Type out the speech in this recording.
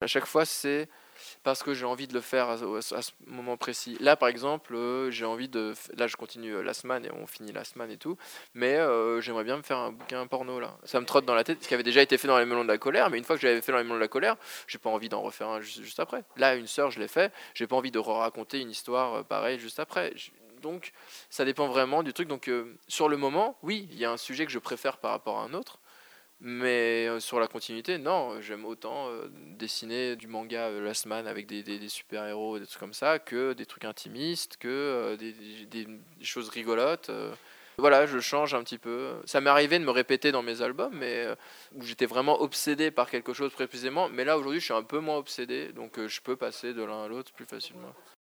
À chaque fois, c'est parce que j'ai envie de le faire à ce moment précis. Là, par exemple, j'ai envie de... Là, je continue la semaine et on finit la semaine et tout. Mais j'aimerais bien me faire un bouquin porno, là. Ça me trotte dans la tête, ce qui avait déjà été fait dans Les Melons de la Colère. Mais une fois que j'avais fait dans Les Melons de la Colère, j'ai pas envie d'en refaire un juste après. Là, Une sœur, je l'ai fait. J'ai pas envie de raconter une histoire pareille juste après. Donc, ça dépend vraiment du truc. Donc, sur le moment, oui, il y a un sujet que je préfère par rapport à un autre. Mais sur la continuité, non, j'aime autant dessiner du manga Last Man avec des super-héros, des trucs comme ça, que des trucs intimistes, que des choses rigolotes. Voilà, je change un petit peu. Ça m'est arrivé de me répéter dans mes albums, mais où j'étais vraiment obsédé par quelque chose précisément. Mais là, aujourd'hui, je suis un peu moins obsédé, donc je peux passer de l'un à l'autre plus facilement.